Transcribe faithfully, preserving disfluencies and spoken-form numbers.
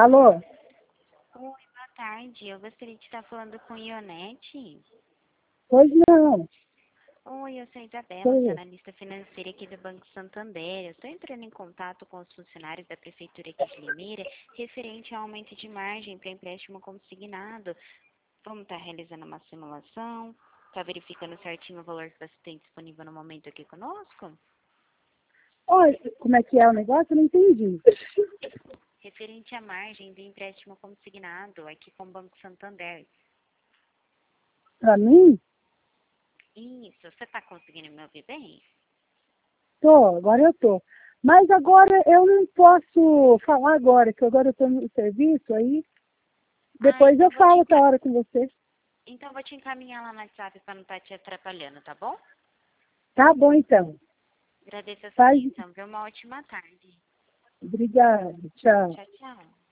Alô? Oi, boa tarde. Eu gostaria de estar falando com Ionete. Pois não. Oi, eu sou Isabela, sou Oi. analista financeira aqui do Banco Santander. Eu estou entrando em contato com os funcionários da Prefeitura aqui de Limeira, referente ao aumento de margem para empréstimo consignado. Vamos estar realizando uma simulação, está verificando certinho o valor que você tem disponível no momento aqui conosco? Oi, como é que é o negócio? Eu não entendi. Referente à margem do empréstimo consignado aqui com o Banco Santander. Pra mim? Isso, você está conseguindo me ouvir bem? Tô, agora eu tô. Mas agora eu não posso falar agora, que agora eu tô no serviço aí. Ah, Depois então eu vou te falo outra enca... hora com você. então vou te encaminhar lá no WhatsApp para não estar te atrapalhando, tá bom? Tá bom, então. Agradeço a sua Faz. atenção, viu? Uma ótima tarde. Obrigada. Tchau. Tchau, tchau.